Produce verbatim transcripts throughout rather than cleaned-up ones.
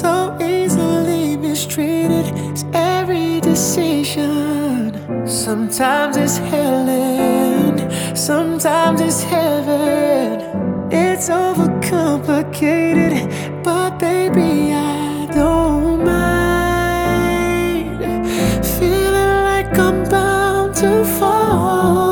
so easily mistreated. It's every decision. Sometimes it's hell and sometimes it's heaven. It's overcomplicated, but baby, I don't mind feeling like I'm bound to fall.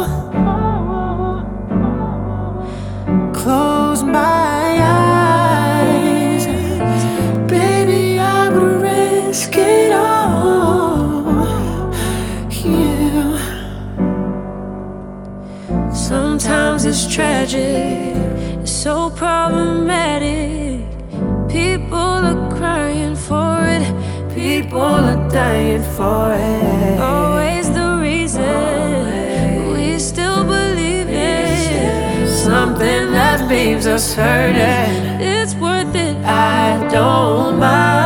Close my eyes, baby, I would risk it all. Yeah. Sometimes it's tragic, it's so problematic. People are crying for it, People are dying for it. always the reason we still believe it. Something that leaves us hurting. It's worth it. I don't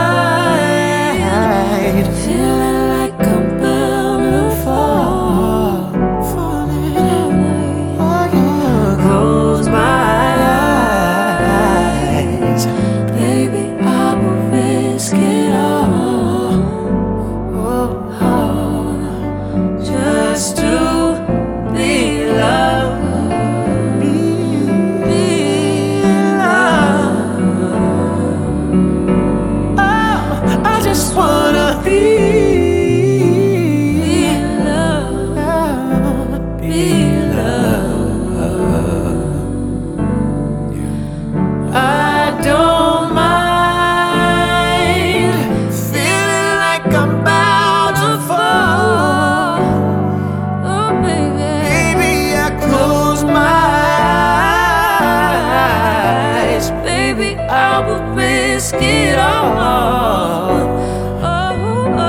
mind feeling like I'm bound to fall. Falling. Oh, yeah. Close my eyes, baby, I will risk it all. Oh, oh. Just to be loved. Be loved. Oh, I just wanna be loved. Be loved. I don't mind feeling like I'm bound to fall. Oh, baby. Baby, I close my eyes. Baby, I will risk it all. oh, oh, I,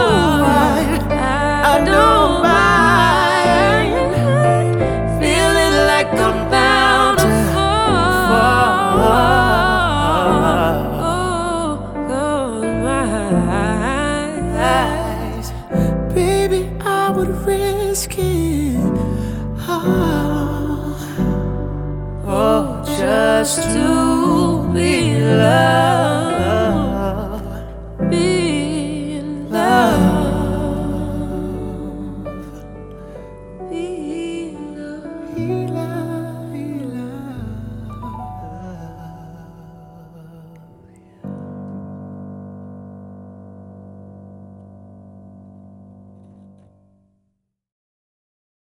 I don't mind feeling like I'm bound to fall. Eyes. Baby, I would risk it all. Oh, just to be loved.